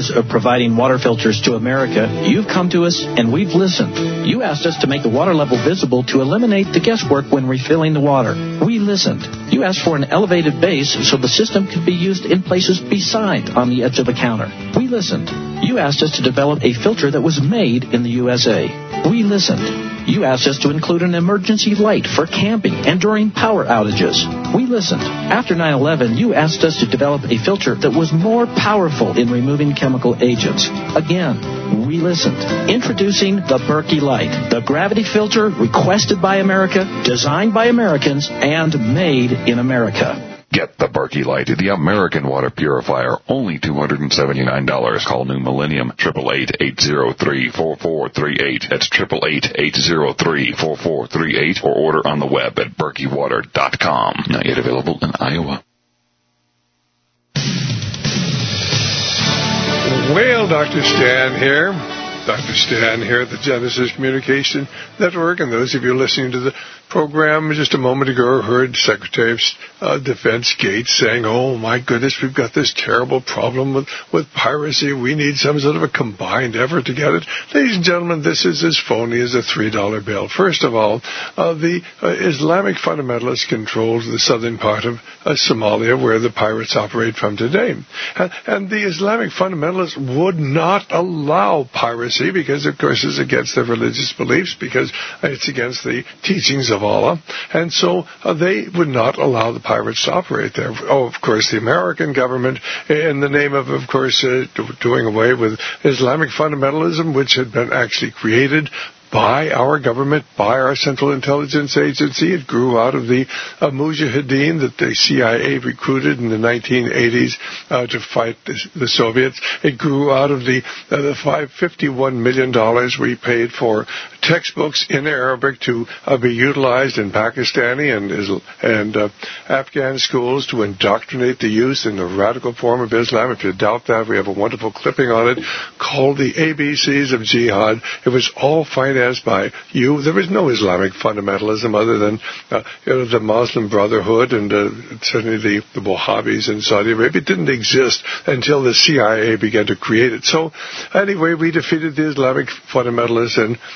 of providing water filters to America, you've come to us and we've listened. You asked us to make the water level visible to eliminate the guesswork when refilling the water. We listened. You asked for an elevated base so the system could be used in places beside on the edge of the counter. We listened. You asked us to develop a filter that was made in the USA. We listened. You asked us to include an emergency light for camping and during power outages. We listened. After 9/11, you asked us to develop a filter that was more powerful in removing chemical agents. Again, we listened. Introducing the Berkey Light, the gravity filter requested by America, designed by Americans, and made in America. Get the Berkey Light, the American water purifier, only $279. Call New Millennium, 888-803-4438. That's 888-803-4438, or order on the web at berkeywater.com. Not yet available in Iowa. Well, Dr. Stan here. Dr. Stan here at the Genesis Communication Network, and those of you listening to the program just a moment ago heard Secretary of Defense Gates saying, oh my goodness, we've got this terrible problem with piracy. We need some sort of a combined effort to get it. Ladies and gentlemen, this is as phony as a $3 bill. First of all, the Islamic fundamentalists controlled the southern part of Somalia, where the pirates operate from today. And the Islamic fundamentalists would not allow piracy because, of course, it's against their religious beliefs, because it's against the teachings of Allah, and so they would not allow the pirates to operate there. Oh, of course, the American government, in the name of course, doing away with Islamic fundamentalism, which had been actually created by our government, by our Central Intelligence Agency. It grew out of the Mujahideen that the CIA recruited in the 1980s to fight the Soviets. It grew out of the $51 million we paid for textbooks in Arabic to be utilized in Pakistani and Afghan schools to indoctrinate the youth in the radical form of Islam. If you doubt that, we have a wonderful clipping on it called The ABCs of Jihad. It was all financed by you. There was no Islamic fundamentalism other than the Muslim Brotherhood and certainly the Wahhabis in Saudi Arabia. It didn't exist until the CIA began to create it. So anyway, we defeated the Islamic fundamentalists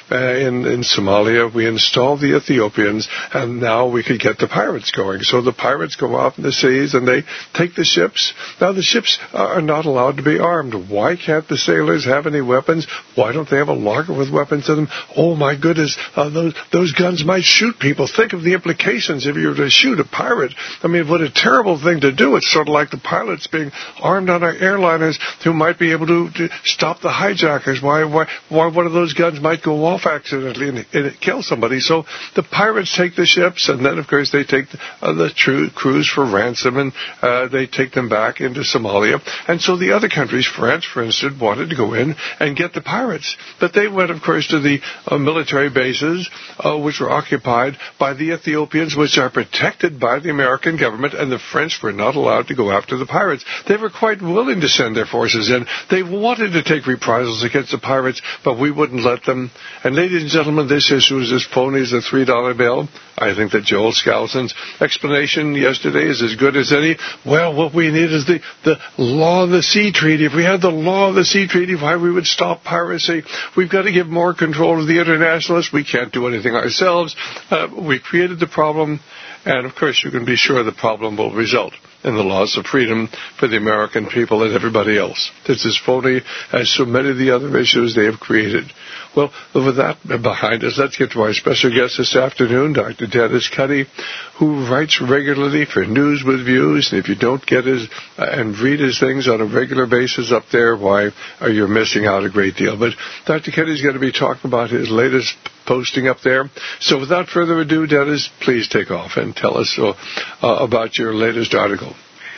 in Somalia. We installed the Ethiopians, and now we could get the pirates going. So the pirates go out in the seas and they take the ships. Now the ships are not allowed to be armed. Why can't the sailors have any weapons? Why don't they have a locker with weapons in them? Oh my goodness, those guns might shoot people. Think of the implications if you were to shoot a pirate. I mean, what a terrible thing to do. It's sort of like the pilots being armed on our airliners who might be able to stop the hijackers. Why one of those guns might go off accidentally and kill somebody. So the pirates take the ships, and then of course they take the crews for ransom, and they take them back into Somalia. And so the other countries, France for instance, wanted to go in and get the pirates, but they went of course to the military bases which were occupied by the Ethiopians, which are protected by the American government, and the French were not allowed to go after the pirates. They were quite willing to send their forces in. They wanted to take reprisals against the pirates, but we wouldn't let them. And ladies and gentlemen, this issue is as phony as a $3 bill. I think that Joel Skousen's explanation yesterday is as good as any. Well, what we need is the law of the sea treaty. If we had the law of the sea treaty, why we would stop piracy? We've got to give more control to the internationalists. We can't do anything ourselves. We created the problem, and of course you can be sure the problem will result in the loss of freedom for the American people and everybody else. It's as phony as so many of the other issues they have created. Well, with that behind us, let's get to our special guest this afternoon, Dr. Dennis Cuddy, who writes regularly for News with Views. And if you don't get his and read his things on a regular basis up there, why are you missing out a great deal? But Dr. Cuddy's going to be talking about his latest posting up there. So without further ado, Dennis, please take off and tell us about your latest article.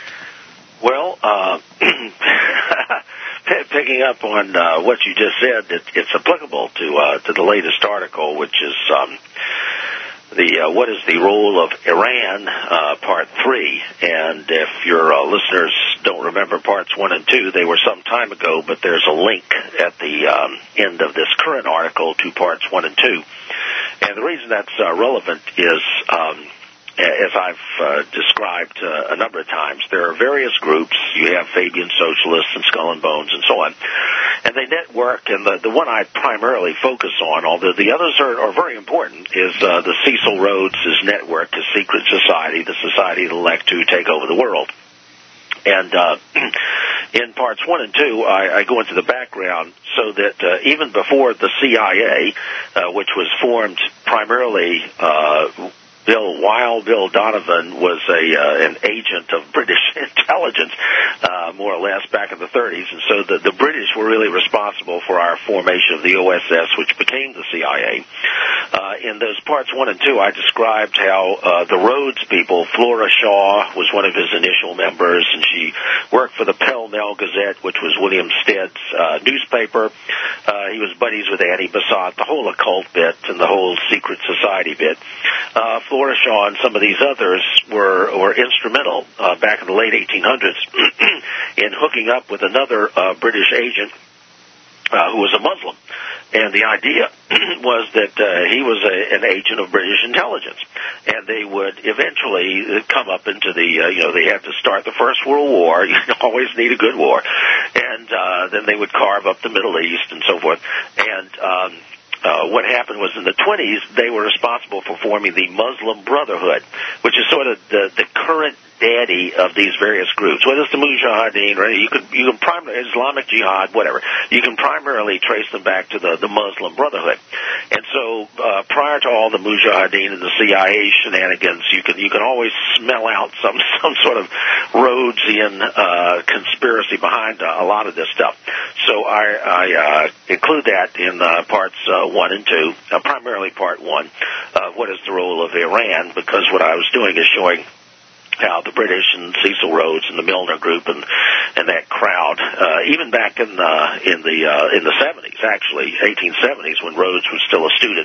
Well, picking up on what you just said, it's applicable to the latest article, which is what is the role of Iran, Part 3. And if your listeners don't remember Parts 1 and 2, they were some time ago, but there's a link at the end of this current article to Parts 1 and 2. And the reason that's relevant is as I've described a number of times, there are various groups. You have Fabian Socialists and Skull and Bones and so on. And they network, and the one I primarily focus on, although the others are very important, is the Cecil Rhodes' network, his secret society, the society that elect to take over the world. And in parts 1 and 2, I go into the background so that even before the CIA, which was formed primarily while Bill Donovan was an agent of British intelligence, more or less, back in the 30s. And so the British were really responsible for our formation of the OSS, which became the CIA. In those parts 1 and 2, I described how the Rhodes people, Flora Shaw was one of his initial members, and she worked for the Pell Mell Gazette, which was William Stead's newspaper. He was buddies with Annie Besant, the whole occult bit and the whole secret society bit. Flora Shaw and some of these others were instrumental back in the late 1800s in hooking up with another British agent who was a Muslim. And the idea was that he was an agent of British intelligence. And they would eventually come up into the, they had to start the First World War. You always need a good war. And then they would carve up the Middle East and so forth. And what happened was in the 20s, they were responsible for forming the Muslim Brotherhood, which is sort of the current daddy of these various groups. Whether it's the Mujahideen, or you can primarily Islamic Jihad, whatever. You can primarily trace them back to the Muslim Brotherhood. And so prior to all the Mujahideen and the CIA shenanigans, you can always smell out some sort of Rhodesian conspiracy behind a lot of this stuff. So I include that in parts 1 and 2, primarily part 1, what is the role of Iran, because what I was doing is showing how the British and Cecil Rhodes and the Milner Group and that crowd, even back in the 70s, actually 1870s, when Rhodes was still a student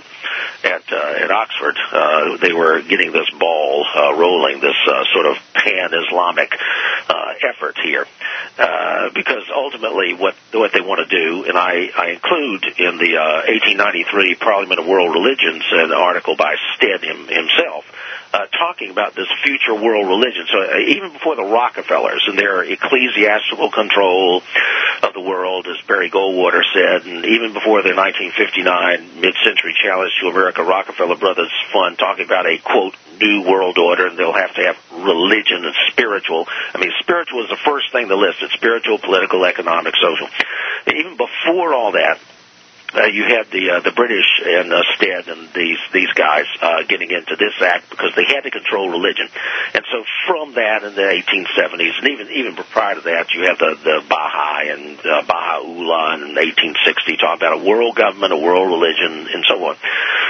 at Oxford, they were getting this ball rolling, this sort of pan-Islamic effort here, because ultimately what they want to do, and I include in the 1893 Parliament of World Religions an article by Stead himself, talking about this future world religion. So even before the Rockefellers and their ecclesiastical control of the world, as Barry Goldwater said, and even before the 1959 mid-century challenge to America Rockefeller Brothers Fund, talking about a, quote, new world order, and they'll have to have religion and spiritual. I mean, spiritual is the first thing they listed: spiritual, political, economic, social. Even before all that, you had the British and Stead and these guys getting into this act because they had to control religion. And so from that in the 1870s, and even prior to that, you have the Baha'i and Baha'u'llah in 1860, talking about a world government, a world religion, and so on.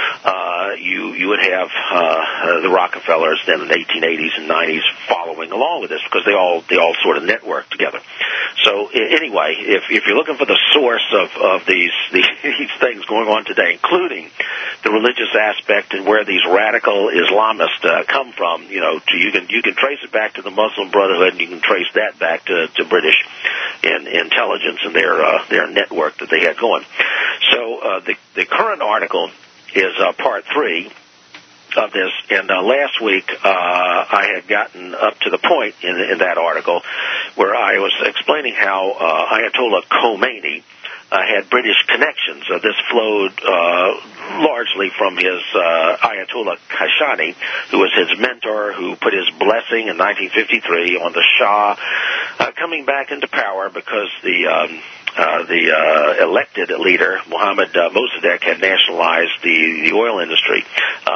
You would have the Rockefellers then in the 1880s and 90s following along with this because they all sort of network together. So anyway, if you're looking for the source of these things going on today, including the religious aspect and where these radical Islamists come from, you can trace it back to the Muslim Brotherhood, and you can trace that back to British intelligence and their network that they had going. So the current article is part 3 of this, and last week I had gotten up to the point in that article where I was explaining how Ayatollah Khomeini had British connections. This flowed largely from his Ayatollah Kashani, who was his mentor, who put his blessing in 1953 on the Shah coming back into power because the elected leader, Mohammad Mossadegh, had nationalized the oil industry,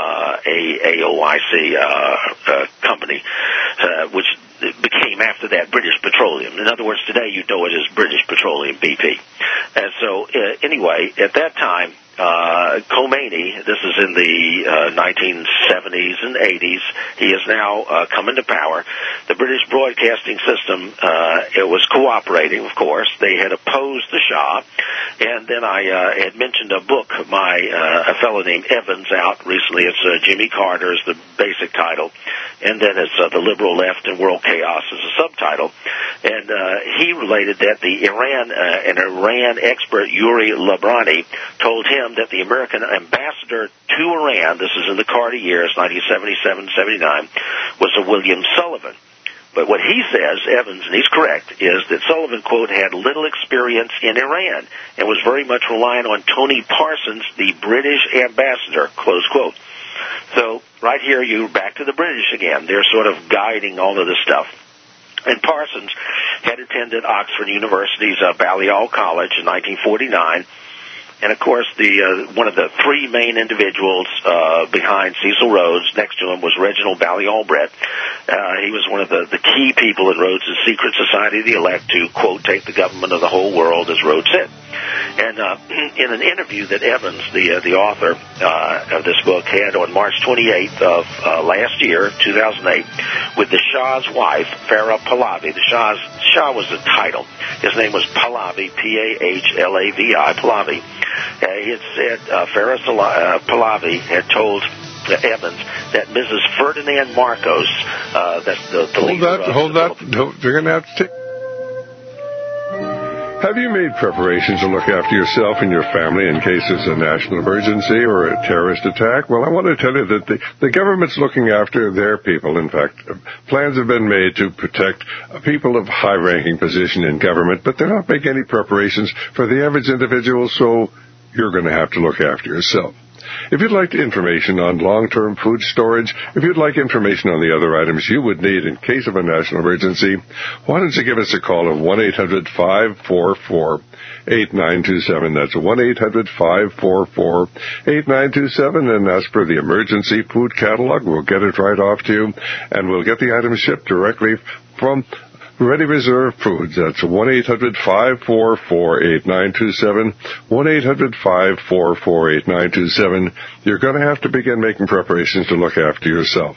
AOIC company, which became after that British Petroleum. In other words, today you know it as British Petroleum, BP. And so anyway, at that time, Khomeini, this is in the 1970s and 80s, he is now come into power. The British broadcasting system, it was cooperating, of course. They had opposed the Shah. And then I had mentioned a book by a fellow named Evans out recently. It's Jimmy Carter's, the basic title. And then it's The Liberal Left and World Chaos as a subtitle. And he related that an Iran expert, Yuri Labrani, told him him that the American ambassador to Iran, this is in the Carter years, 1977-79, was a William Sullivan. But what he says, Evans, and he's correct, is that Sullivan, quote, had little experience in Iran and was very much relying on Tony Parsons, the British ambassador, close quote. So right here, you're back to the British again. They're sort of guiding all of this stuff. And Parsons had attended Oxford University's Balliol College in 1949. And, of course, one of the three main individuals behind Cecil Rhodes, next to him was Reginald Balliol Brett. He was one of the key people in Rhodes' secret society, the elect, to, quote, take the government of the whole world, as Rhodes said. And in an interview that Evans, the author of this book, had on March 28th of last year, 2008, with the Shah's wife, Farah Pahlavi. The Shah was the title. His name was Pahlavi, Pahlavi, Pahlavi. He had said Farah Pahlavi had told Evans that Mrs. Ferdinand Marcos, that's the leader of... Hold that. You're going to have to take... Have you made preparations to look after yourself and your family in case there's a national emergency or a terrorist attack? Well, I want to tell you that the government's looking after their people. In fact, plans have been made to protect people of high-ranking position in government, but they're not making any preparations for the average individual, so you're going to have to look after yourself. If you'd like information on long-term food storage, if you'd like information on the other items you would need in case of a national emergency, why don't you give us a call at 1-800-544-8927. That's 1-800-544-8927, and ask for the emergency food catalog. We'll get it right off to you, and we'll get the items shipped directly from Ready Reserve Foods. That's 1-800-544-8927, 1-800-544-8927. You're going to have to begin making preparations to look after yourself.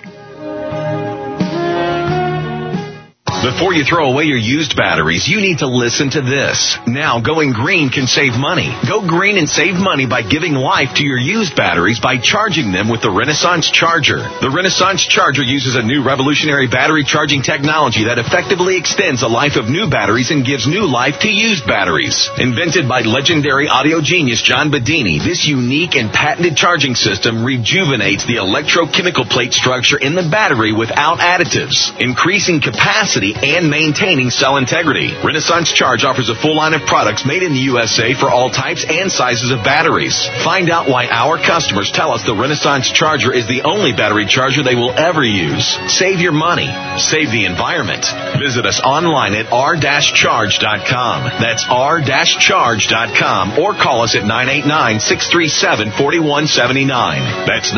Before you throw away your used batteries, you need to listen to this. Now, going green can save money. Go green and save money by giving life to your used batteries by charging them with the Renaissance Charger. The Renaissance Charger uses a new revolutionary battery charging technology that effectively extends the life of new batteries and gives new life to used batteries. Invented by legendary audio genius John Bedini, this unique and patented charging system rejuvenates the electrochemical plate structure in the battery without additives, increasing capacity and maintaining cell integrity. Renaissance Charge offers a full line of products made in the USA for all types and sizes of batteries. Find out why our customers tell us the Renaissance Charger is the only battery charger they will ever use. Save your money. Save the environment. Visit us online at r-charge.com. That's r-charge.com, or call us at 989-637-4179. That's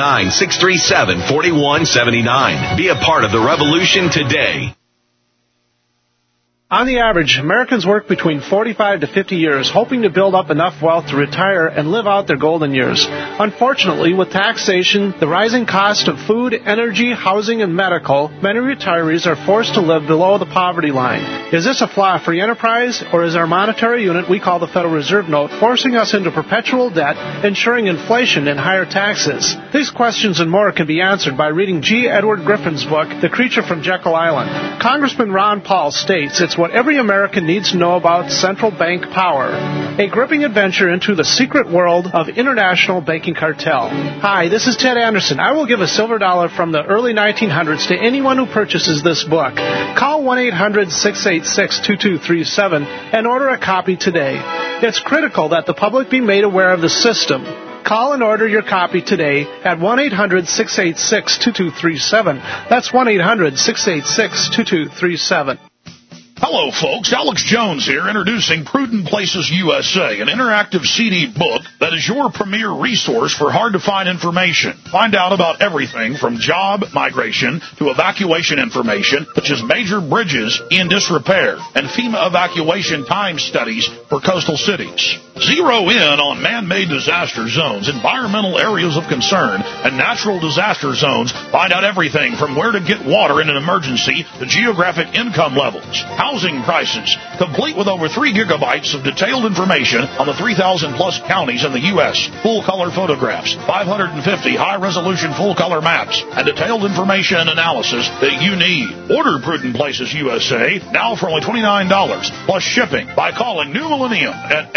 989-637-4179. Be a part of the revolution today. On the average, Americans work between 45 to 50 years, hoping to build up enough wealth to retire and live out their golden years. Unfortunately, with taxation, the rising cost of food, energy, housing, and medical, many retirees are forced to live below the poverty line. Is this a flaw free enterprise, or is our monetary unit we call the Federal Reserve Note forcing us into perpetual debt, ensuring inflation and higher taxes? These questions and more can be answered by reading G. Edward Griffin's book, The Creature from Jekyll Island. Congressman Ron Paul states it's what every American needs to know about central bank power. A gripping adventure into the secret world of international banking cartel. Hi, this is Ted Anderson. I will give a silver dollar from the early 1900s to anyone who purchases this book. Call 1-800-686-2237 and order a copy today. It's critical that the public be made aware of the system. Call and order your copy today at 1-800-686-2237. That's 1-800-686-2237. Hello, folks. Alex Jones here, introducing Prudent Places USA, an interactive CD book that is your premier resource for hard-to-find information. Find out about everything from job migration to evacuation information, such as major bridges in disrepair and FEMA evacuation time studies for coastal cities. Zero in on man-made disaster zones, environmental areas of concern, and natural disaster zones. Find out everything from where to get water in an emergency to geographic income levels, housing prices, complete with over 3 gigabytes of detailed information on the 3,000-plus counties in the U.S., full-color photographs, 550 high-resolution full-color maps, and detailed information and analysis that you need. Order Prudent Places USA now for only $29, plus shipping, by calling New Millennium at 888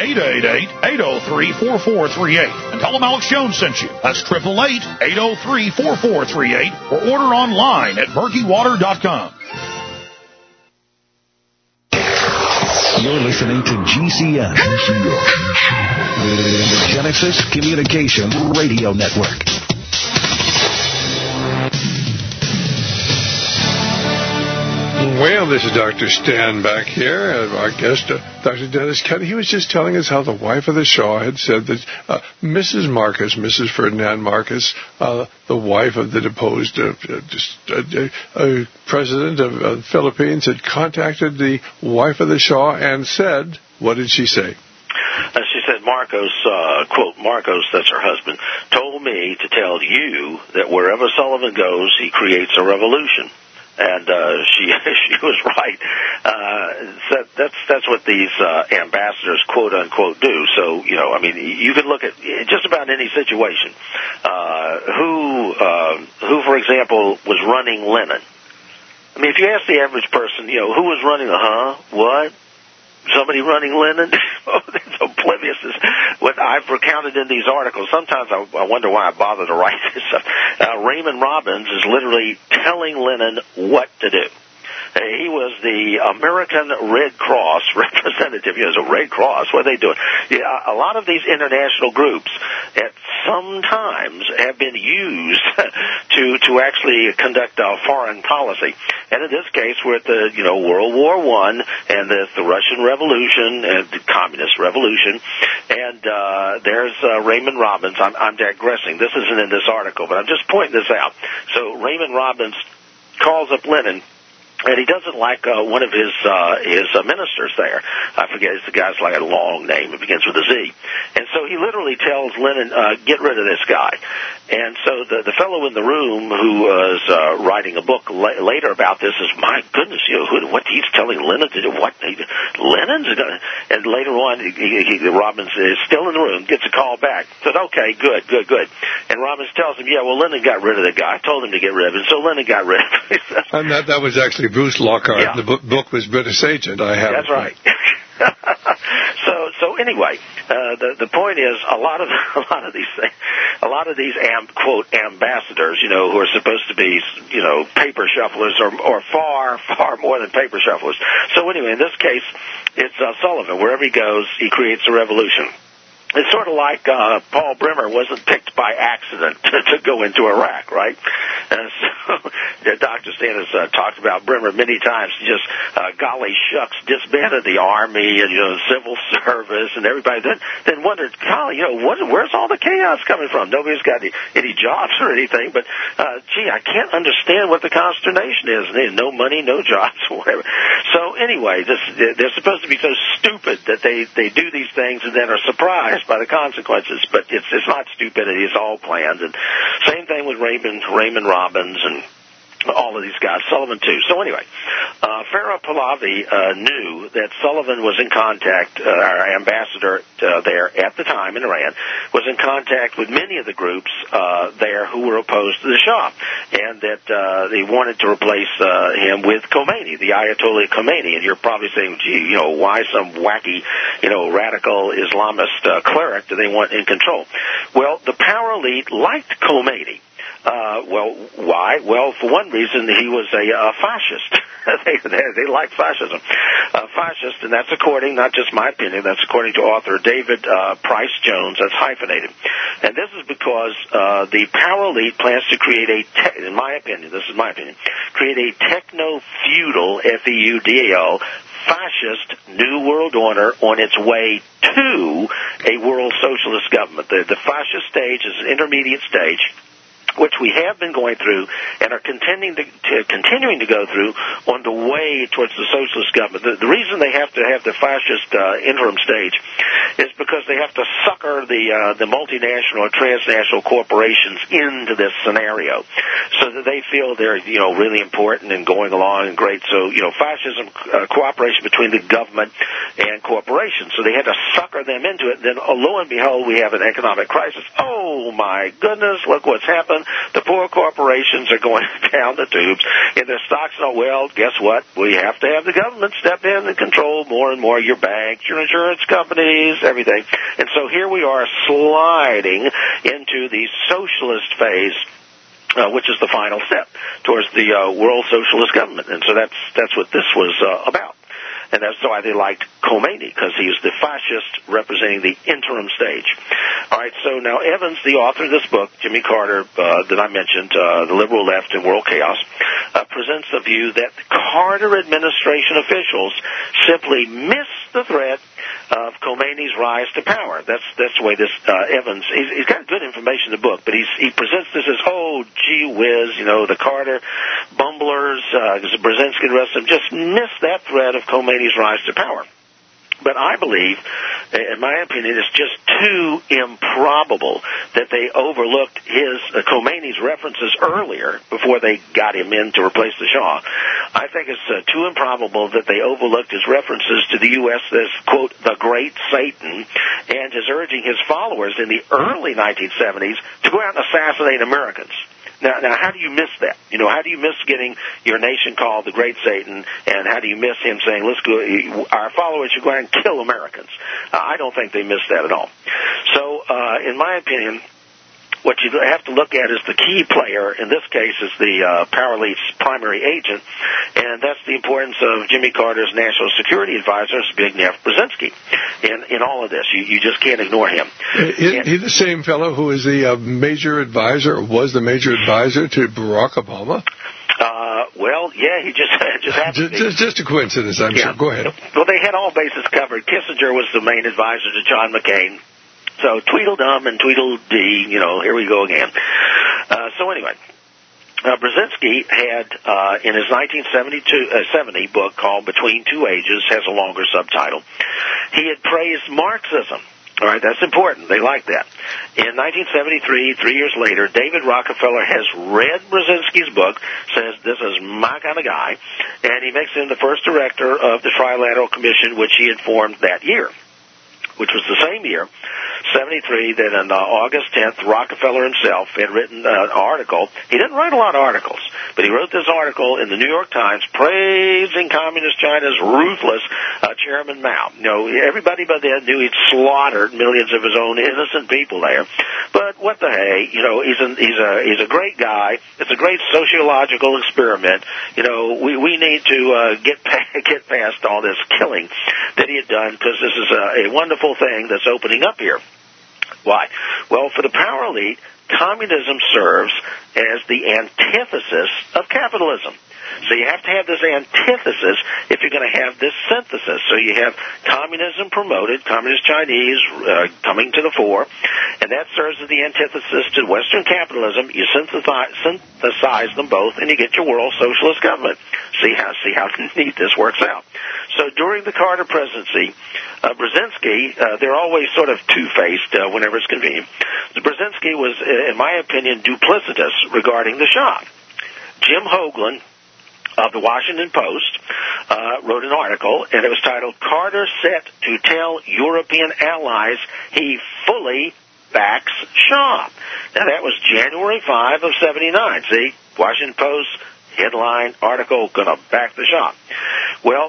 888-803-4438. And tell them Alex Jones sent you. That's 888-803-4438. Or order online at murkywater.com. You're listening to GCN. The Genesis Communication Radio Network. Well, this is Dr. Stan back here, our guest, Dr. Dennis Cuddy. He was just telling us how the wife of the Shah had said that Mrs. Marcos, Mrs. Ferdinand Marcos, the wife of the deposed president of the Philippines, had contacted the wife of the Shah and said, what did she say? She said, Marcos, quote, Marcos, that's her husband, told me to tell you that wherever Sullivan goes, he creates a revolution. And she was right. That's what these ambassadors, quote unquote, do. So I mean, you could look at just about any situation. Who, for example, was running Lenin? I mean, if you ask the average person, who was running? What? Somebody running Lenin? It's oblivious. What I've recounted in these articles, sometimes I wonder why I bother to write this stuff. Raymond Robbins is literally telling Lenin what to do. He was the American Red Cross representative. He was a Red Cross. What are they doing? A lot of these international groups at sometimes have been used to actually conduct foreign policy. And in this case, we're at the World War I, and there's the Russian Revolution and the Communist Revolution. And there's Raymond Robbins. I'm digressing. This isn't in this article, but I'm just pointing this out. So Raymond Robbins calls up Lenin. And he doesn't like one of his ministers there. I forget, the guy's like a long name. It begins with a Z. And so he literally tells Lenin, get rid of this guy. And so the fellow in the room who was writing a book later about this is, my goodness, what he's telling Lenin to do? What? Lenin's going to... And later on, Robbins is still in the room, gets a call back. Said, okay, good. And Robbins tells him, yeah, well, Lenin got rid of the guy. I told him to get rid of him, so Lenin got rid of him. And that was actually Bruce Lockhart. Yeah. The book was British Agent. I have. That's right. So anyway, the point is a lot of these things, a lot of these quote ambassadors, who are supposed to be paper shufflers or far more than paper shufflers. So anyway, in this case, it's Sullivan. Wherever he goes, he creates a revolution. It's sort of like Paul Bremer wasn't picked by accident to go into Iraq, right? And so Dr. Stan has talked about Bremer many times. Just golly shucks, disbanded the army and civil service and everybody. Then wondered, golly, where's all the chaos coming from? Nobody's got any jobs or anything. But gee, I can't understand what the consternation is. There's no money, no jobs, or whatever. So anyway, they're supposed to be so stupid that they do these things and then are surprised by the consequences, but it's not stupidity, it's all planned. And same thing with Raymond Robbins and all of these guys, Sullivan too. So anyway, Farah Pahlavi knew that Sullivan was in contact, our ambassador there at the time in Iran, was in contact with many of the groups there who were opposed to the Shah, and that they wanted to replace him with Khomeini, the Ayatollah Khomeini. And you're probably saying, gee, why some wacky, radical Islamist cleric do they want in control? Well, the power elite liked Khomeini. Well, why? Well, for one reason, he was a fascist. They like fascism. Fascist, and that's according, not just my opinion, that's according to author David Price Jones, that's hyphenated. And this is because the power elite plans to create in my opinion, this is my opinion, create a techno-feudal, F-E-U-D-A-L, fascist New World Order on its way to a world socialist government. The fascist stage is an intermediate stage, which we have been going through and are continuing to go through on the way towards the socialist government. The reason they have to have the fascist interim stage is because they have to sucker the multinational or transnational corporations into this scenario, so that they feel they're really important and going along and great. So fascism, cooperation between the government and corporations. So they had to sucker them into it. Then lo and behold, we have an economic crisis. Oh my goodness! Look what's happened. The poor corporations are going down the tubes, and their stocks are, well, guess what? We have to have the government step in and control more and more your banks, your insurance companies, everything. And so here we are sliding into the socialist phase, which is the final step towards the world socialist government. And so that's what this was about. And that's why they liked Khomeini, because he was the fascist representing the interim stage. All right, so now Evans, the author of this book, Jimmy Carter, that I mentioned, The Liberal Left in World Chaos, presents the view that Carter administration officials simply missed the threat of Khomeini's rise to power. That's the way this Evans, he's got good information in the book, but he presents this as, oh, gee whiz, the Carter bumblers, Brzezinski and the rest of them just missed that threat of Khomeini's rise to power. But I believe, in my opinion, it's just too improbable that they overlooked Khomeini's references earlier before they got him in to replace the Shah. I think it's too improbable that they overlooked his references to the U.S. as, quote, the Great Satan, and his urging his followers in the early 1970s to go out and assassinate Americans. Now, how do you miss that? How do you miss getting your nation called the Great Satan, and how do you miss him saying, let's go, our followers should go out and kill Americans? I don't think they missed that at all. So, in my opinion, what you have to look at is the key player. In this case, is the Power Elite's primary agent, and that's the importance of Jimmy Carter's national security advisor, Zbigniew Brzezinski, in all of this. You just can't ignore him. Isn't he the same fellow who is the major advisor, was the major advisor to Barack Obama? Well, yeah, he just happened. Just a coincidence, I'm sure. Go ahead. Well, they had all bases covered. Kissinger was the main advisor to John McCain. So Tweedledum and Tweedledee, here we go again. So anyway, Brzezinski had, in his 1970 book called Between Two Ages, has a longer subtitle, he had praised Marxism. All right, that's important. They like that. In 1973, 3 years later, David Rockefeller has read Brzezinski's book, says this is my kind of guy, and he makes him the first director of the Trilateral Commission, which he had formed that year, which was the same year, 73, that on August 10th, Rockefeller himself had written an article. He didn't write a lot of articles, but he wrote this article in the New York Times praising Communist China's ruthless Chairman Mao. Everybody by then knew he'd slaughtered millions of his own innocent people there. But what the hey, he's a great guy. It's a great sociological experiment. We need to get past all this killing that he had done, because this is a wonderful thing that's opening up here. Why? Well, for the Power Elite, communism serves as the antithesis of capitalism. So you have to have this antithesis if you're going to have this synthesis. So you have communism promoted, communist Chinese coming to the fore, and that serves as the antithesis to Western capitalism. You synthesize them both, and you get your world socialist government. See how neat this works out. So during the Carter presidency, Brzezinski, they're always sort of two-faced whenever it's convenient. Brzezinski was, in my opinion, duplicitous regarding the Shah. Jim Hoagland of the Washington Post wrote an article, and it was titled, Carter Set to Tell European Allies He Fully Backs Shah. Now, that was January 5 of 79. See, Washington Post, headline, article, gonna back the Shah. Well,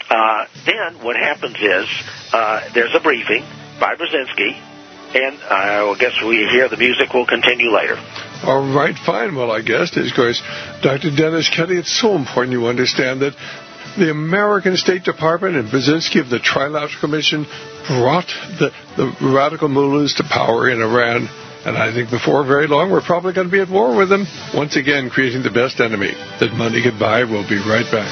then what happens is there's a briefing by Brzezinski, and I guess we hear the music will continue later. All right, fine. Well, I guess, of course, Dr. Dennis Kelly, it's so important you understand that the American State Department and Brzezinski of the Trilateral Commission brought the radical mullahs to power in Iran. And I think before very long, we're probably going to be at war with them. Once again, creating the best enemy that money could buy. We'll be right back.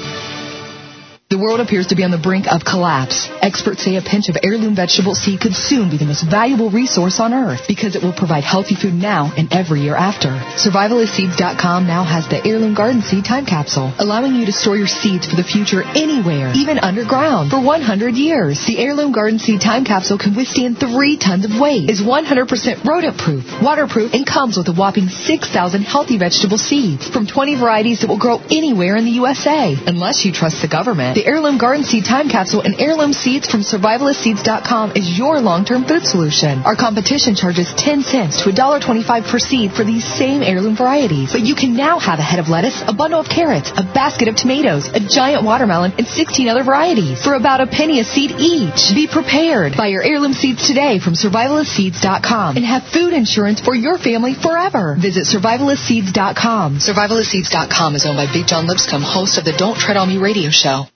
The world appears to be on the brink of collapse. Experts say a pinch of heirloom vegetable seed could soon be the most valuable resource on earth because it will provide healthy food now and every year after. Survivalistseeds.com now has the Heirloom Garden Seed Time Capsule, allowing you to store your seeds for the future anywhere, even underground, for 100 years. The Heirloom Garden Seed Time Capsule can withstand 3 tons of weight, is 100% rodent-proof, waterproof, and comes with a whopping 6,000 healthy vegetable seeds from 20 varieties that will grow anywhere in the USA. Unless you trust the government, the Heirloom Garden Seed Time Capsule and heirloom seeds from SurvivalistSeeds.com is your long-term food solution. Our competition charges 10 cents to $1.25 per seed for these same heirloom varieties. But you can now have a head of lettuce, a bundle of carrots, a basket of tomatoes, a giant watermelon, and 16 other varieties for about a penny a seed each. Be prepared. Buy your heirloom seeds today from SurvivalistSeeds.com and have food insurance for your family forever. Visit SurvivalistSeeds.com. SurvivalistSeeds.com is owned by Big John Lipscomb, host of the Don't Tread on Me radio show.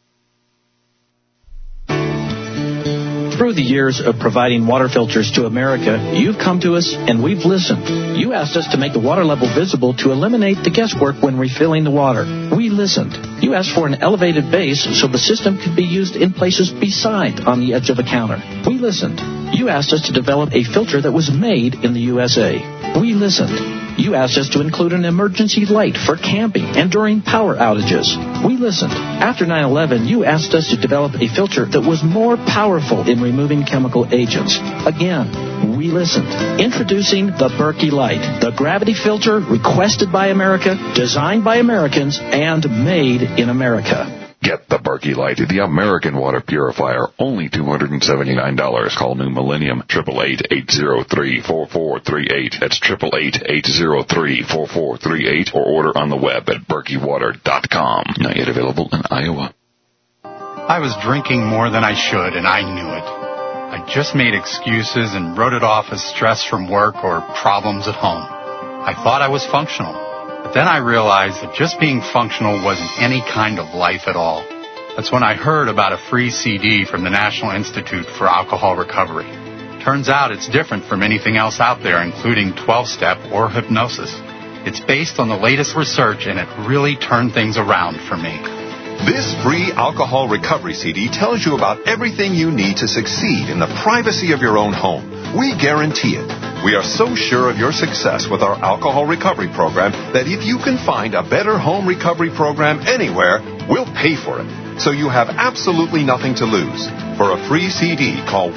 Through the years of providing water filters to America, you've come to us and we've listened. You asked us to make the water level visible to eliminate the guesswork when refilling the water. We listened. You asked for an elevated base so the system could be used in places beside on the edge of a counter. We listened. You asked us to develop a filter that was made in the USA. We listened. You asked us to include an emergency light for camping and during power outages. We listened. After 9/11, you asked us to develop a filter that was more powerful in removing chemical agents. Again, we listened. Introducing the Berkey Light, the gravity filter requested by America, designed by Americans, and made in America. Get the Berkey Light, the American water purifier, only $279. Call New Millennium, 888-803-4438. That's 888-803-4438, or order on the web at berkeywater.com. Not yet available in Iowa. I was drinking more than I should, and I knew it. I just made excuses and wrote it off as stress from work or problems at home. I thought I was functional. But then I realized that just being functional wasn't any kind of life at all. That's when I heard about a free CD from the National Institute for Alcohol Recovery. Turns out it's different from anything else out there, including 12-step or hypnosis. It's based on the latest research, and it really turned things around for me. This free alcohol recovery CD tells you about everything you need to succeed in the privacy of your own home. We guarantee it. We are so sure of your success with our alcohol recovery program that if you can find a better home recovery program anywhere, we'll pay for it. So you have absolutely nothing to lose. For a free CD, call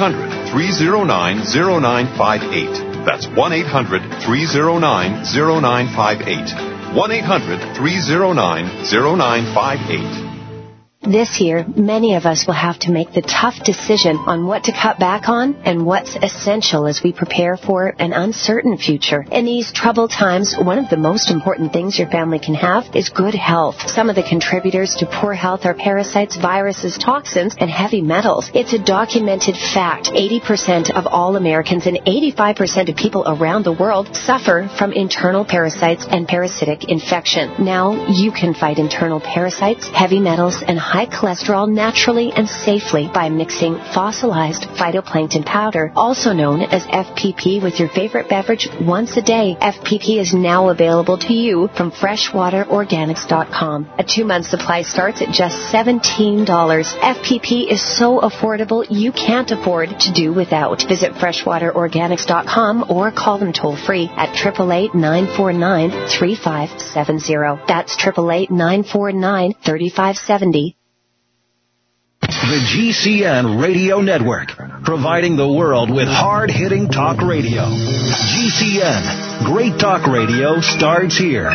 1-800-309-0958. That's 1-800-309-0958. 1-800-309-0958. This year, many of us will have to make the tough decision on what to cut back on and what's essential as we prepare for an uncertain future. In these troubled times, one of the most important things your family can have is good health. Some of the contributors to poor health are parasites, viruses, toxins, and heavy metals. It's a documented fact. 80% of all Americans and 85% of people around the world suffer from internal parasites and parasitic infection. Now you can fight internal parasites, heavy metals, and high cholesterol naturally and safely by mixing fossilized phytoplankton powder, also known as FPP, with your favorite beverage once a day. FPP is now available to you from freshwaterorganics.com. A 2-month supply starts at just $17. FPP is so affordable you can't afford to do without. Visit freshwaterorganics.com or call them toll-free at 888-949-3570. That's 888-949-3570. The GCN Radio Network, providing the world with hard-hitting talk radio. GCN, great talk radio starts here.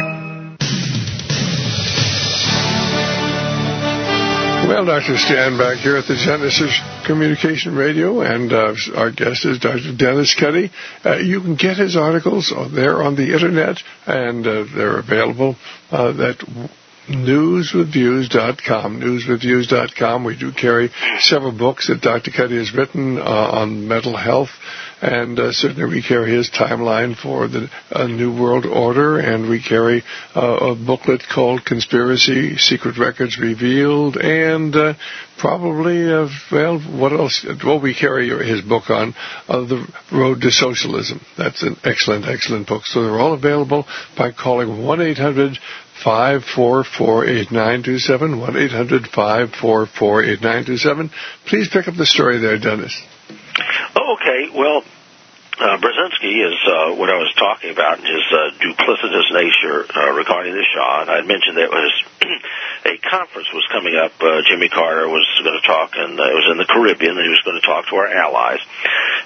Well, Dr. Stan back here at the Genesis Communication Radio, and our guest is Dr. Dennis Cuddy. You can get his articles there on the Internet, and they're available at newswithviews.com. Newswithviews.com. We do carry several books that Dr. Cuddy has written on mental health, and certainly we carry his timeline for the New World Order, and we carry a booklet called Conspiracy, Secret Records Revealed, and probably, what else? Well, we carry his book on The Road to Socialism. That's an excellent, excellent book. So they're all available by calling 1-800-544-8927, 1-800-544-8927. Please pick up the story there, Dennis. Oh, okay. Well, Brzezinski is what I was talking about, his duplicitous nature regarding the Shah. And I had mentioned that a conference was coming up. Jimmy Carter was going to talk, and it was in the Caribbean, and he was going to talk to our allies.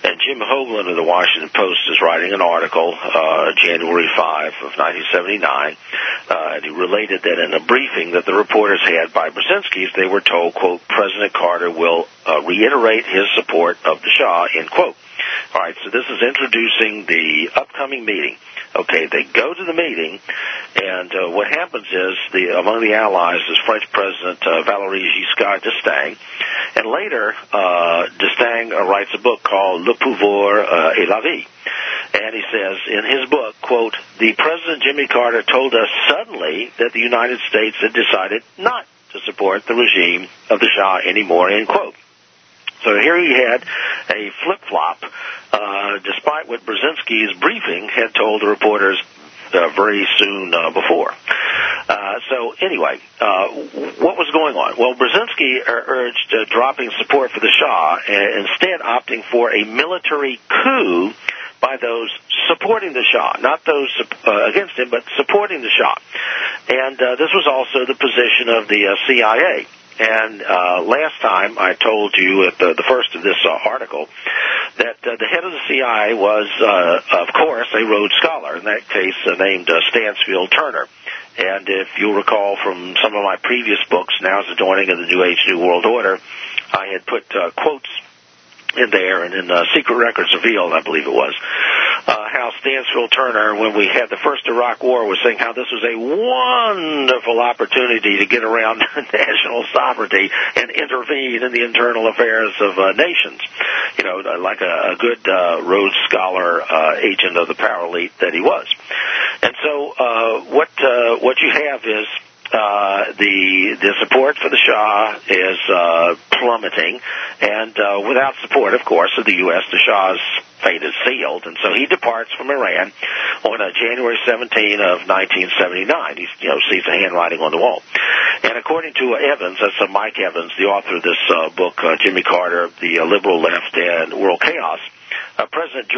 And Jim Hoagland of the Washington Post is writing an article, January 5 of 1979, and he related that in a briefing that the reporters had by Brzezinski's, they were told, quote, President Carter will reiterate his support of the Shah, end quote. All right, so this is introducing the upcoming meeting. Okay, they go to the meeting, and what happens is, among the allies is French President Valéry Giscard d'Estaing, and later d'Estaing writes a book called Le Pouvoir et la Vie. And he says in his book, quote, the President Jimmy Carter told us suddenly that the United States had decided not to support the regime of the Shah anymore, end quote. So here he had a flip-flop, despite what Brzezinski's briefing had told the reporters very soon before. So anyway, what was going on? Well, Brzezinski urged dropping support for the Shah and instead opting for a military coup by those supporting the Shah, not those against him, but supporting the Shah. And this was also the position of the CIA. And last time I told you at the first of this article that the head of the CIA was, of course, a Rhodes Scholar, in that case named Stansfield Turner. And if you'll recall from some of my previous books, Now's the Dawning of the New Age, New World Order, I had put quotes in there, and in Secret Records Revealed, I believe it was, how Stansfield Turner, when we had the first Iraq War, was saying how this was a wonderful opportunity to get around national sovereignty and intervene in the internal affairs of nations. You know, like a good Rhodes Scholar agent of the power elite that he was. And so what you have is the support for the Shah is plummeting, and without support, of course, of the U.S., the Shah's fate is sealed. And so he departs from Iran on January 17 of 1979. He sees the handwriting on the wall. And according to Evans, that's Mike Evans, the author of this book, Jimmy Carter, The Liberal Left and World Chaos, President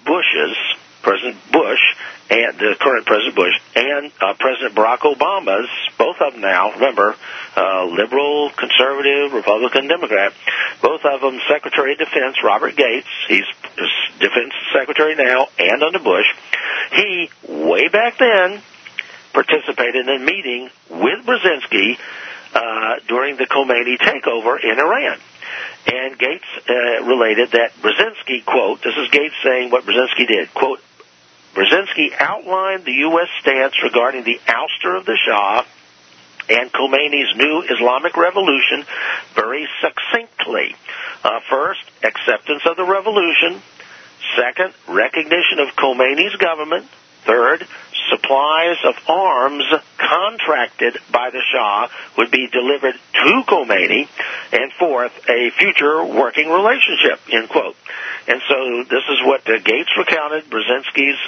Bush and the current President Bush and President Barack Obama's, both of them now, remember, liberal, conservative, Republican, Democrat, both of them Secretary of Defense Robert Gates, he's Defense Secretary now and under Bush, he, way back then, participated in a meeting with Brzezinski during the Khomeini takeover in Iran. And Gates related that Brzezinski, quote, this is Gates saying what Brzezinski did, quote, Brzezinski outlined the U.S. stance regarding the ouster of the Shah and Khomeini's new Islamic revolution very succinctly. First, acceptance of the revolution. Second, recognition of Khomeini's government. Third, supplies of arms contracted by the Shah would be delivered to Khomeini. And fourth, a future working relationship, end quote. And so this is what Gates recounted Brzezinski's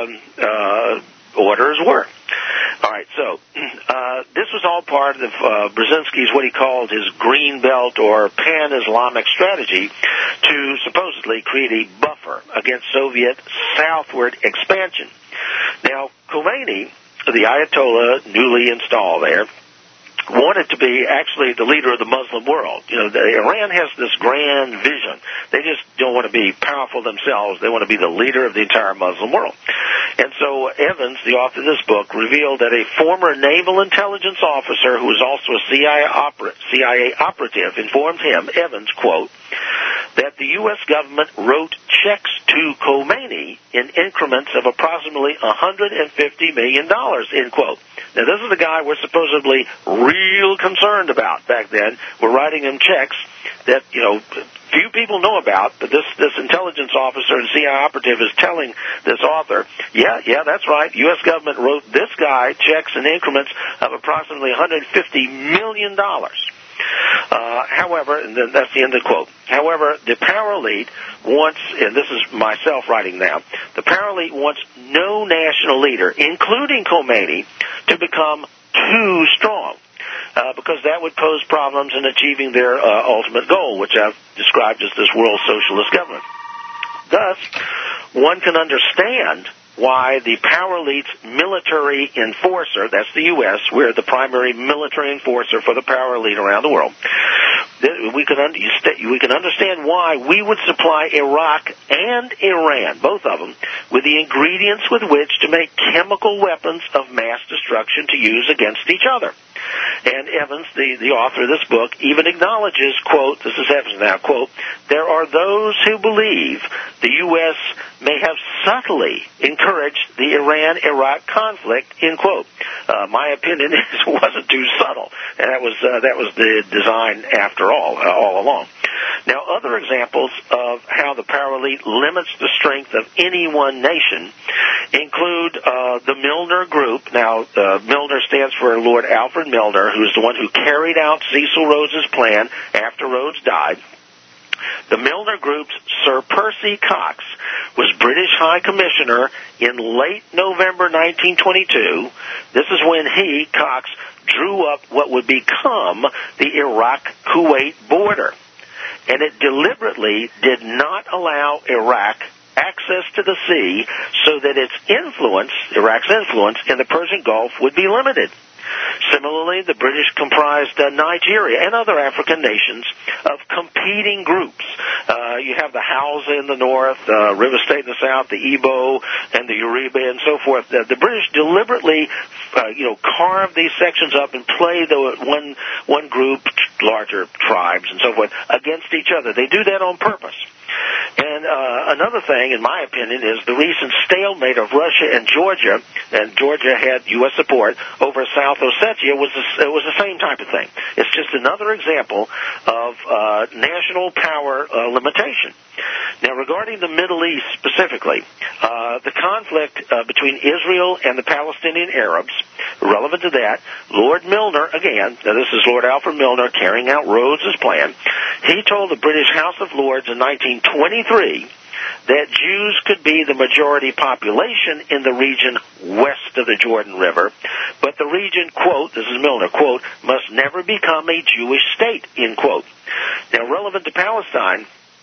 orders were. All right, so this was all part of Brzezinski's, what he called his Green Belt or Pan-Islamic strategy to supposedly create a buffer against Soviet southward expansion. Now, Khomeini, the Ayatollah newly installed there, wanted to be actually the leader of the Muslim world. You know, Iran has this grand vision. They just don't want to be powerful themselves. They want to be the leader of the entire Muslim world. And so Evans, the author of this book, revealed that a former naval intelligence officer who was also a CIA operative informed him, Evans, quote, that the U.S. government wrote checks to Khomeini in increments of approximately $150 million, end quote. Now, this is the guy we're supposedly real concerned about back then. We're writing him checks that, few people know about, but this intelligence officer and CIA operative is telling this author, yeah, that's right, U.S. government wrote this guy checks in increments of approximately $150 million. However, and then that's the end of the quote. However, the power elite wants, and this is myself writing now, the power elite wants no national leader, including Khomeini, to become too strong, because that would pose problems in achieving their ultimate goal, which I've described as this world socialist government. Thus, one can understand why the power elite's military enforcer, that's the U.S., we're the primary military enforcer for the power elite around the world, we can understand why we would supply Iraq and Iran, both of them, with the ingredients with which to make chemical weapons of mass destruction to use against each other. And Evans, the author of this book, even acknowledges, quote, this is Evans now, quote, there are those who believe the U.S. may have subtly encouraged the Iran-Iraq conflict, end quote. My opinion is it wasn't too subtle, and that was the design after all along. Now, other examples of how the power elite limits the strength of any one nation include the Milner Group. Now, Milner stands for Lord Alfred Milner, who's the one who carried out Cecil Rhodes's plan after Rhodes died. The Milner Group's Sir Percy Cox was British High Commissioner in late November 1922. This is when he, Cox, drew up what would become the Iraq-Kuwait border. And it deliberately did not allow Iraq access to the sea so that its influence, Iraq's influence, in the Persian Gulf would be limited. Similarly, the British comprised Nigeria and other African nations of competing groups. You have the Hausa in the north, River State in the south, the Igbo and the Yoruba and so forth. The British deliberately, carved these sections up and played one group, larger tribes and so forth, against each other. They do that on purpose. And another thing, in my opinion, is the recent stalemate of Russia and Georgia had U.S. support over South Ossetia was the same type of thing. It's just another example of national power limitation. Now, regarding the Middle East specifically, the conflict between Israel and the Palestinian Arabs, relevant to that, Lord Milner, again, now this is Lord Alfred Milner carrying out Rhodes's plan, he told the British House of Lords in 1923 that Jews could be the majority population in the region west of the Jordan River, but the region, quote, this is Milner, quote, must never become a Jewish state, end quote. Now, relevant to Palestine,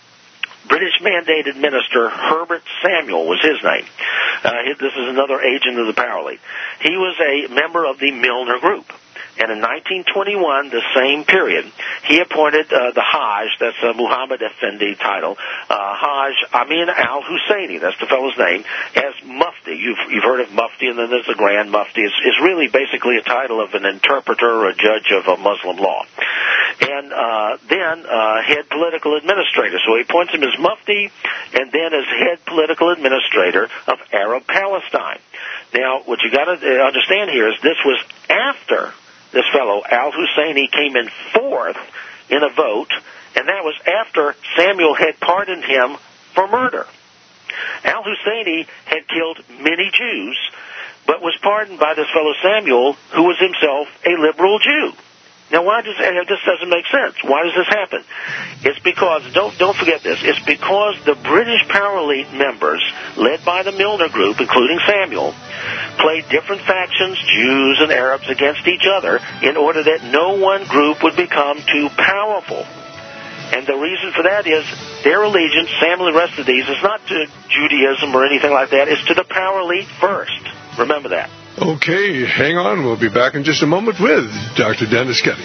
British mandated minister Herbert Samuel was his name. This is another agent of the power elite. He was a member of the Milner Group. And in 1921, the same period, he appointed the Hajj, that's a Muhammad Effendi title, Hajj Amin al-Husseini, that's the fellow's name, as Mufti. You've heard of Mufti, and then there's the Grand Mufti. It's really basically a title of an interpreter or a judge of a Muslim law. And then head political administrator. So he appoints him as Mufti and then as head political administrator of Arab Palestine. Now, what you got to understand here is this was after this fellow, al-Husseini, came in fourth in a vote, and that was after Samuel had pardoned him for murder. Al-Husseini had killed many Jews, but was pardoned by this fellow Samuel, who was himself a liberal Jew. Now, this doesn't make sense. Why does this happen? It's because, don't forget this, it's because the British power elite members, led by the Milner Group, including Samuel, played different factions, Jews and Arabs, against each other in order that no one group would become too powerful. And the reason for that is their allegiance, Samuel and the rest of these, is not to Judaism or anything like that. It's to the power elite first. Remember that. Okay, hang on. We'll be back in just a moment with Dr. Dennis Getty.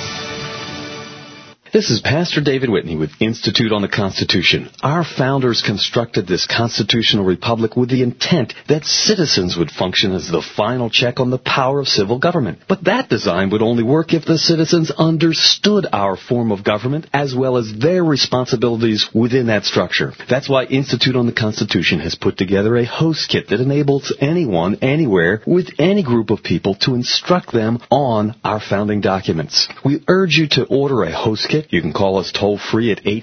This is Pastor David Whitney with Institute on the Constitution. Our founders constructed this constitutional republic with the intent that citizens would function as the final check on the power of civil government. But that design would only work if the citizens understood our form of government as well as their responsibilities within that structure. That's why Institute on the Constitution has put together a host kit that enables anyone, anywhere, with any group of people to instruct them on our founding documents. We urge you to order a host kit. You can call us toll-free at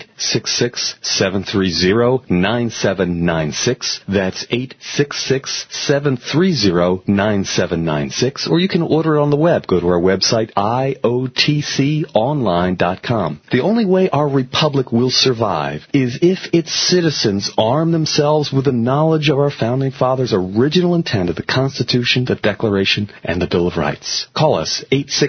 866-730-9796. That's 866-730-9796. Or you can order it on the web. Go to our website, iotconline.com. The only way our republic will survive is if its citizens arm themselves with the knowledge of our founding fathers' original intent of the Constitution, the Declaration, and the Bill of Rights. Call us,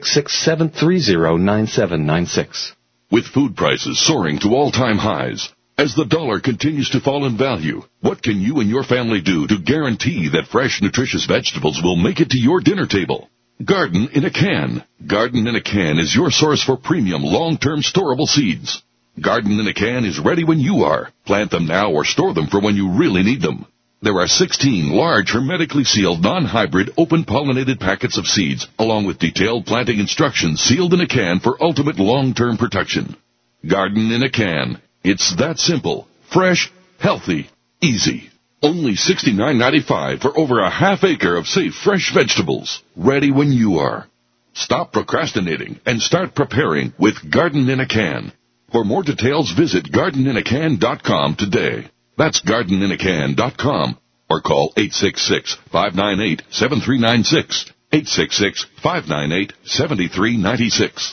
866-730-9796. With food prices soaring to all-time highs, as the dollar continues to fall in value, what can you and your family do to guarantee that fresh, nutritious vegetables will make it to your dinner table? Garden in a Can. Garden in a Can is your source for premium long-term storable seeds. Garden in a Can is ready when you are. Plant them now or store them for when you really need them. There are 16 large, hermetically sealed, non-hybrid, open-pollinated packets of seeds, along with detailed planting instructions sealed in a can for ultimate long-term protection. Garden in a Can. It's that simple, fresh, healthy, easy. Only $69.95 for over a half acre of safe, fresh vegetables, ready when you are. Stop procrastinating and start preparing with Garden in a Can. For more details, visit gardeninacan.com today. That's gardeninacan.com or call 866-598-7396, 866-598-7396.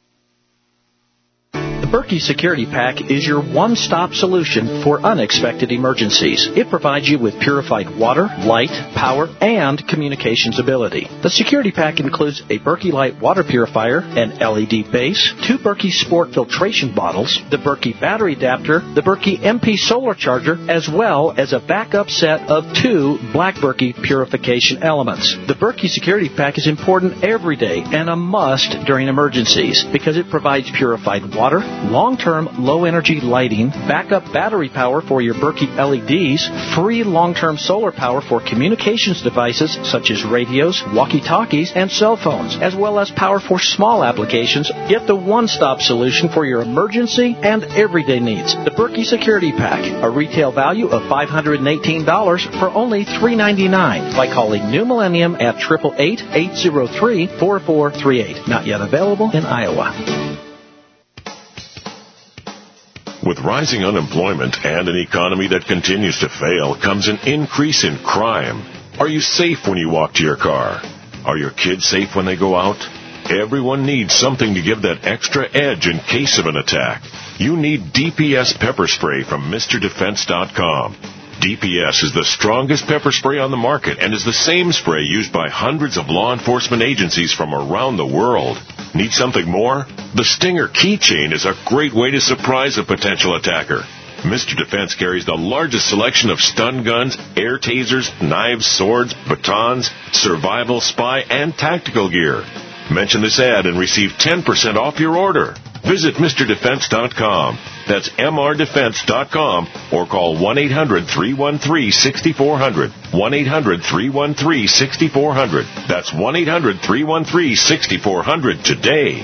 The Berkey Security Pack is your one-stop solution for unexpected emergencies. It provides you with purified water, light, power, and communications ability. The Security Pack includes a Berkey Light water purifier, an LED base, 2 Berkey Sport filtration bottles, the Berkey battery adapter, the Berkey MP solar charger, as well as a backup set of 2 Black Berkey purification elements. The Berkey Security Pack is important every day and a must during emergencies because it provides purified water, long-term low-energy lighting, backup battery power for your Berkey LEDs, free long-term solar power for communications devices such as radios, walkie-talkies, and cell phones, as well as power for small applications. Get the one-stop solution for your emergency and everyday needs. The Berkey Security Pack, a retail value of $518 for only $399 by calling New Millennium at 888-803-4438. Not yet available in Iowa. With rising unemployment and an economy that continues to fail comes an increase in crime. Are you safe when you walk to your car? Are your kids safe when they go out? Everyone needs something to give that extra edge in case of an attack. You need DPS pepper spray from MrDefense.com. DPS is the strongest pepper spray on the market and is the same spray used by hundreds of law enforcement agencies from around the world. Need something more? The Stinger keychain is a great way to surprise a potential attacker. Mr. Defense carries the largest selection of stun guns, air tasers, knives, swords, batons, survival, spy, and tactical gear. Mention this ad and receive 10% off your order. Visit MrDefense.com. That's MRDefense.com or call 1-800-313-6400. 1-800-313-6400. That's 1-800-313-6400 today.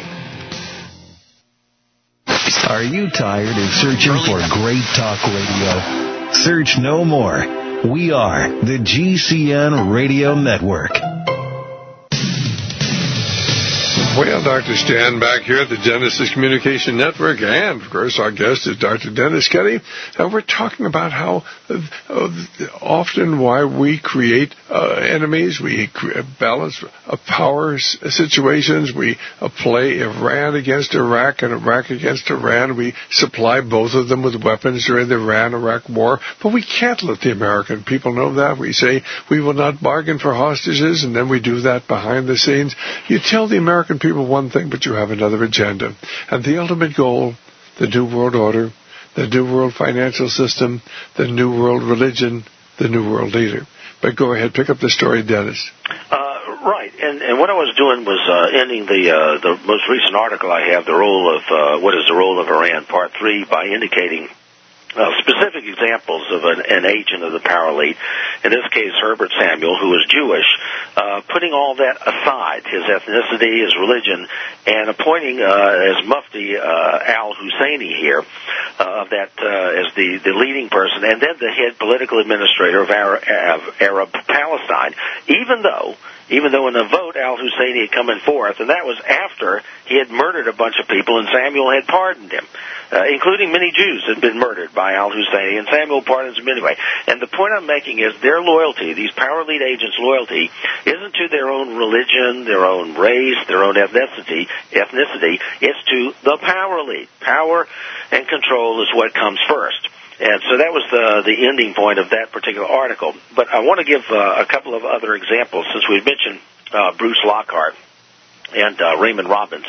Are you tired of searching for great talk radio? Search no more. We are the GCN Radio Network. Well, Dr. Stan back here at the Genesis Communication Network, and, of course, our guest is Dr. Dennis Kenny, and we're talking about how often why we create enemies, we balance power situations, we play Iran against Iraq and Iraq against Iran, we supply both of them with weapons during the Iran-Iraq war, but we can't let the American people know that. We say we will not bargain for hostages, and then we do that behind the scenes. You tell the American people one thing, but you have another agenda. And the ultimate goal, the New World Order, the New World Financial System, the New World Religion, the New World Leader. But go ahead, pick up the story, Dennis. Right, and what I was doing was ending the most recent article I have, the role of what is the role of Iran, Part 3, by indicating specific examples of an agent of the power elite, in this case Herbert Samuel, who was Jewish, putting all that aside, his ethnicity, his religion, and appointing as Mufti al-Husseini here, as the leading person, and then the head political administrator of Arab Palestine, even though in the vote al-Husseini had come in fourth, and that was after he had murdered a bunch of people and Samuel had pardoned him, including many Jews had been murdered by al-Husseini, and Samuel pardons them anyway. And the point I'm making is their loyalty, these power elite agents' loyalty, isn't to their own religion, their own race, their own ethnicity. It's to the power elite. Power and control is what comes first. And so that was the ending point of that particular article. But I want to give a couple of other examples, since we've mentioned Bruce Lockhart and Raymond Robbins.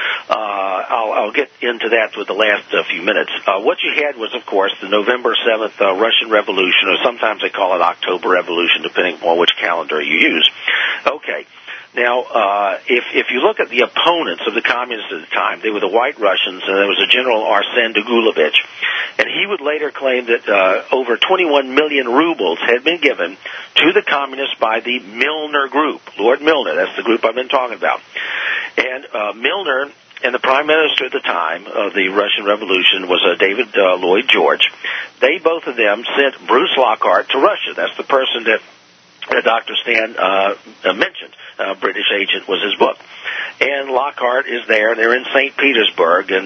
I'll get into that with the last few minutes. What you had was, of course, the November 7th Russian Revolution, or sometimes they call it October Revolution, depending on which calendar you use. Okay. Now, if you look at the opponents of the communists at the time, they were the White Russians, and there was a General Arsen Dugulovich, and he would later claim that over 21 million rubles had been given to the communists by the Milner Group, Lord Milner. That's the group I've been talking about. And Milner and the Prime Minister at the time of the Russian Revolution was David Lloyd George. They, both of them, sent Bruce Lockhart to Russia. That's the person that Dr. Stan mentioned. British Agent was his book. And Lockhart is there. They're in St. Petersburg, and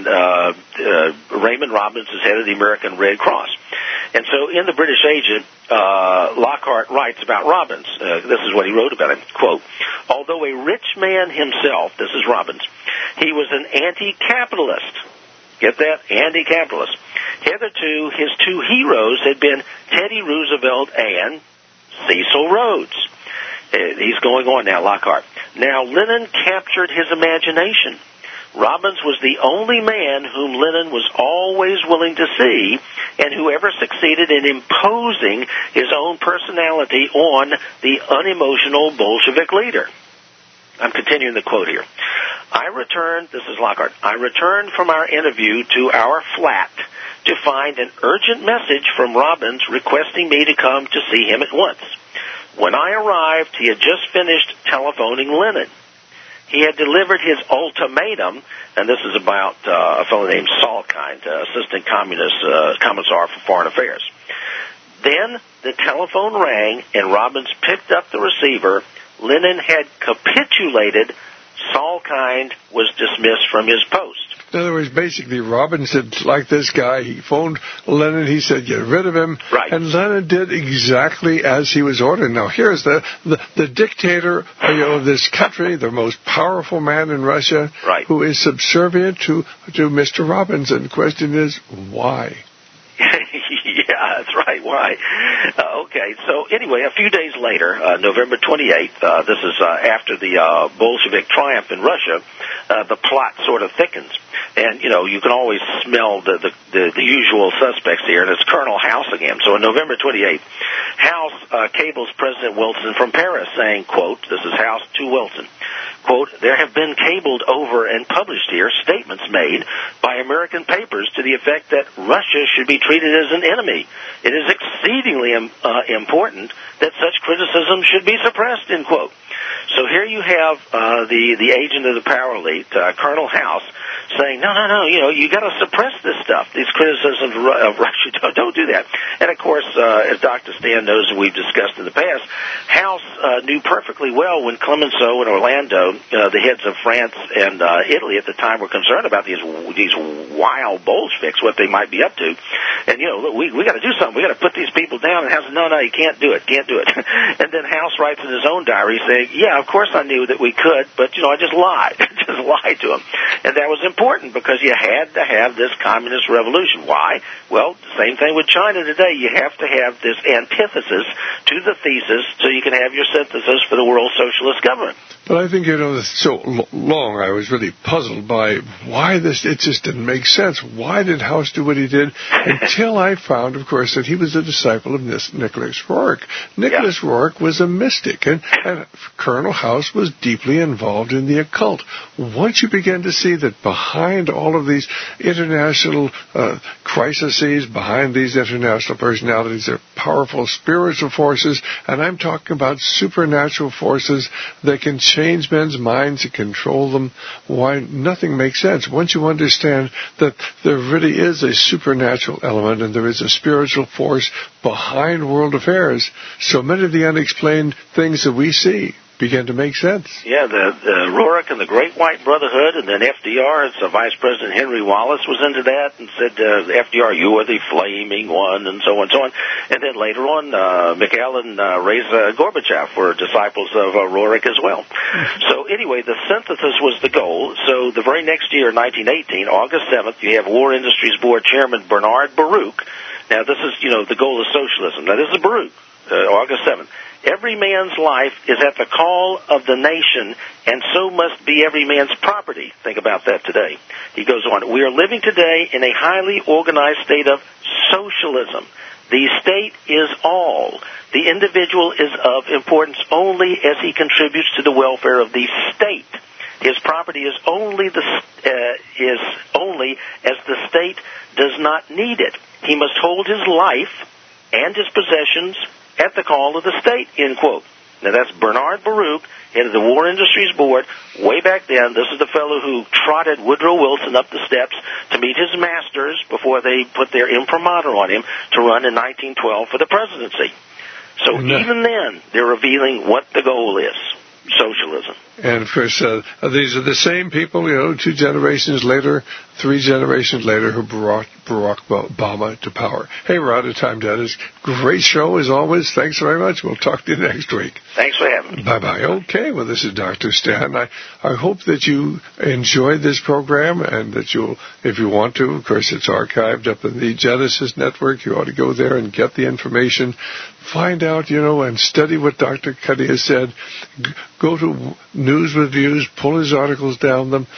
Raymond Robbins is head of the American Red Cross. And so in the British Agent, Lockhart writes about Robbins. This is what he wrote about him. Quote, although a rich man himself, this is Robbins, he was an anti-capitalist. Get that? Anti-capitalist. Hitherto, his two heroes had been Teddy Roosevelt and Cecil Rhodes. He's going on now, Lockhart. Now, Lenin captured his imagination. Robbins was the only man whom Lenin was always willing to see, and who ever succeeded in imposing his own personality on the unemotional Bolshevik leader. I'm continuing the quote here. This is Lockhart, I returned from our interview to our flat to find an urgent message from Robbins requesting me to come to see him at once. When I arrived, he had just finished telephoning Lenin. He had delivered his ultimatum, and this is about a fellow named Salkind, Assistant Commissar for Foreign Affairs. Then the telephone rang, and Robbins picked up the receiver. Lenin had capitulated. Salkind was dismissed from his post. In other words, basically, Robbins said, like this guy, he phoned Lenin, he said, get rid of him. Right. And Lenin did exactly as he was ordered. Now, here's the dictator of this country, the most powerful man in Russia, right, who is subservient to Mr. Robbins. And the question is, why? Yeah, that's right. Why? Okay, so anyway, a few days later, November 28th, this is after the Bolshevik triumph in Russia, the plot sort of thickens. And, you can always smell the usual suspects here, and it's Colonel House again. So on November 28th, House cables President Wilson from Paris saying, quote, this is House to Wilson, quote, there have been cabled over and published here statements made by American papers to the effect that Russia should be treated as an enemy. It is exceedingly important that such criticism should be suppressed, end quote. So here you have the agent of the power elite, Colonel House, saying, no, you got to suppress this stuff, these criticisms of Russia. Don't do that. And, of course, as Dr. Stan knows and we've discussed in the past, House knew perfectly well when Clemenceau and Orlando, the heads of France and Italy at the time, were concerned about these wild Bolsheviks, what they might be up to. And, look, we got to do something. We got to put these people down. And House said, no, you can't do it. And then House writes in his own diary saying, yeah, of course I knew that we could, but, I just lied. Just lied to him. And that was important because you had to have this communist revolution. Why? Well, same thing with China today. You have to have this antithesis to the thesis so you can have your synthesis for the world socialist government. But I think, so long I was really puzzled by why it just didn't make sense. Why did House do what he did? Until I found, of course, that he was a disciple of Nicholas Roerich. Nicholas Roerich was a mystic, and Colonel House was deeply involved in the occult. Once you begin to see that behind all of these international crises, behind these international personalities, are powerful spiritual forces, and I'm talking about supernatural forces that can change men's minds and control them, why nothing makes sense. Once you understand that there really is a supernatural element and there is a spiritual force behind world affairs, so many of the unexplained things that we see begin to make sense. Yeah, the Roerich and the Great White Brotherhood, and then FDR, Vice President Henry Wallace was into that and said, FDR, you are the flaming one, and so on and so on. And then later on, Mikhail and Reza Gorbachev were disciples of Roerich as well. So anyway, the synthesis was the goal. So the very next year, 1918, August 7th, you have War Industries Board Chairman Bernard Baruch. Now, this is, the goal of socialism. Now, this is Baruch, August 7th. Every man's life is at the call of the nation, and so must be every man's property. Think about that today. He goes on, we are living today in a highly organized state of socialism. The state is all. The individual is of importance only as he contributes to the welfare of the state. His property is only as the state does not need it. He must hold his life and his possessions at the call of the state, end quote. Now, that's Bernard Baruch, head of the War Industries Board, way back then. This is the fellow who trotted Woodrow Wilson up the steps to meet his masters before they put their imprimatur on him to run in 1912 for the presidency. So even then, they're revealing what the goal is, socialism. And, of course, these are the same people, 2 generations later, 3 generations later, who brought Barack Obama to power. Hey, we're out of time, Dennis. Great show, as always. Thanks very much. We'll talk to you next week. Thanks for having me. Bye-bye. Okay, well, this is Dr. Stan. I hope that you enjoyed this program and that you'll, if you want to, of course, it's archived up in the Genesis Network. You ought to go there and get the information. Find out, and study what Dr. Cuddy has said. Go to News Reviews, pull his articles down them,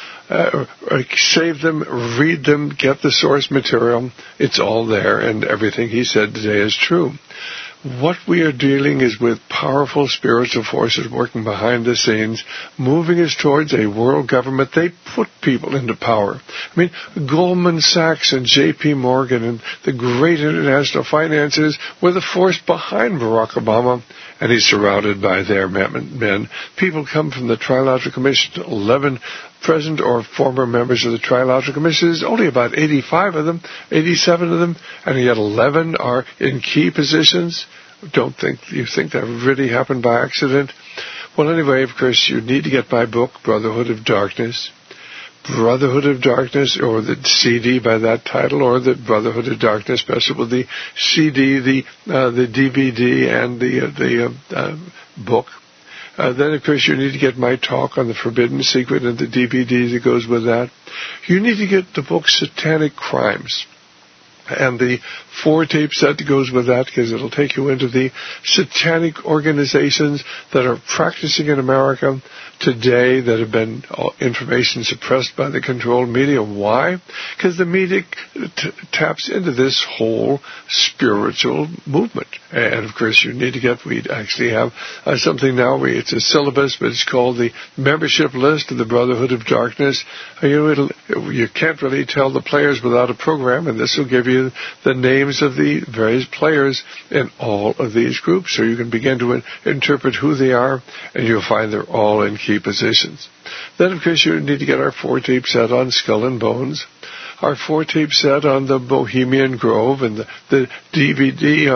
save them, read them, get the source material. It's all there, and everything he said today is true. What we are dealing is with powerful spiritual forces working behind the scenes, moving us towards a world government. They put people into power. I mean, Goldman Sachs and J.P. Morgan and the great international finances were the force behind Barack Obama, and he's surrounded by their men. People come from the Trilateral Commission, 11 present or former members of the Trilateral Commission. There's only about 85 of them, 87 of them, and yet 11 are in key positions. You think that really happened by accident? Well, anyway, of course, you need to get my book, Brotherhood of Darkness. Brotherhood of Darkness, or the CD by that title, or the Brotherhood of Darkness special with the CD, the DVD, and the book. Then, of course, you need to get my talk on the Forbidden Secret and the DVD that goes with that. You need to get the book Satanic Crimes and the 4-tape set that goes with that, because it'll take you into the satanic organizations that are practicing in America today, that have been information suppressed by the controlled media. Why? Because the media taps into this whole spiritual movement. And, of course, you need to get, we actually have something now, it's a syllabus, but it's called the membership list of the Brotherhood of Darkness. You can't really tell the players without a program, and this will give you the names of the various players in all of these groups, so you can begin to interpret who they are, and you'll find they're all in key positions. Then, of course, you need to get our 4-tape set on Skull and Bones, our 4-tape set on the Bohemian Grove, and the DVD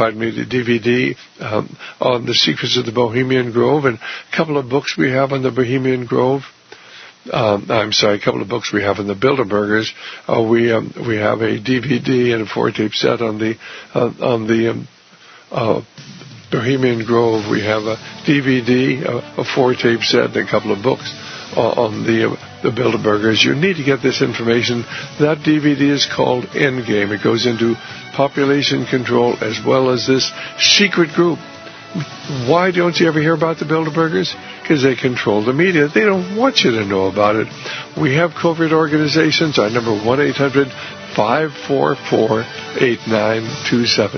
on the Secrets of the Bohemian Grove, and a couple of books we have on the Bohemian Grove. A couple of books we have on the Bilderbergers. We have a DVD and a 4-tape set on the Bohemian Grove. We have a DVD, a 4-tape set, and a couple of books on the Bilderbergers. You need to get this information. That DVD is called Endgame. It goes into population control as well as this secret group. Why don't you ever hear about the Bilderbergers? Because they control the media. They don't want you to know about it. We have covert organizations. Our number 1-800-544-8927.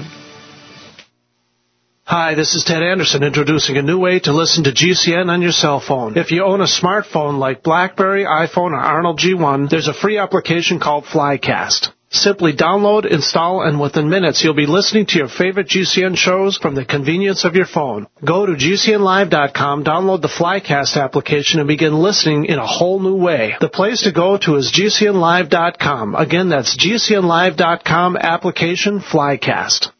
Hi, this is Ted Anderson introducing a new way to listen to GCN on your cell phone. If you own a smartphone like BlackBerry, iPhone, or Arnold G1, there's a free application called Flycast. Simply download, install, and within minutes you'll be listening to your favorite GCN shows from the convenience of your phone. Go to GCNlive.com, download the Flycast application, and begin listening in a whole new way. The place to go to is GCNlive.com. Again, that's GCNlive.com, application Flycast.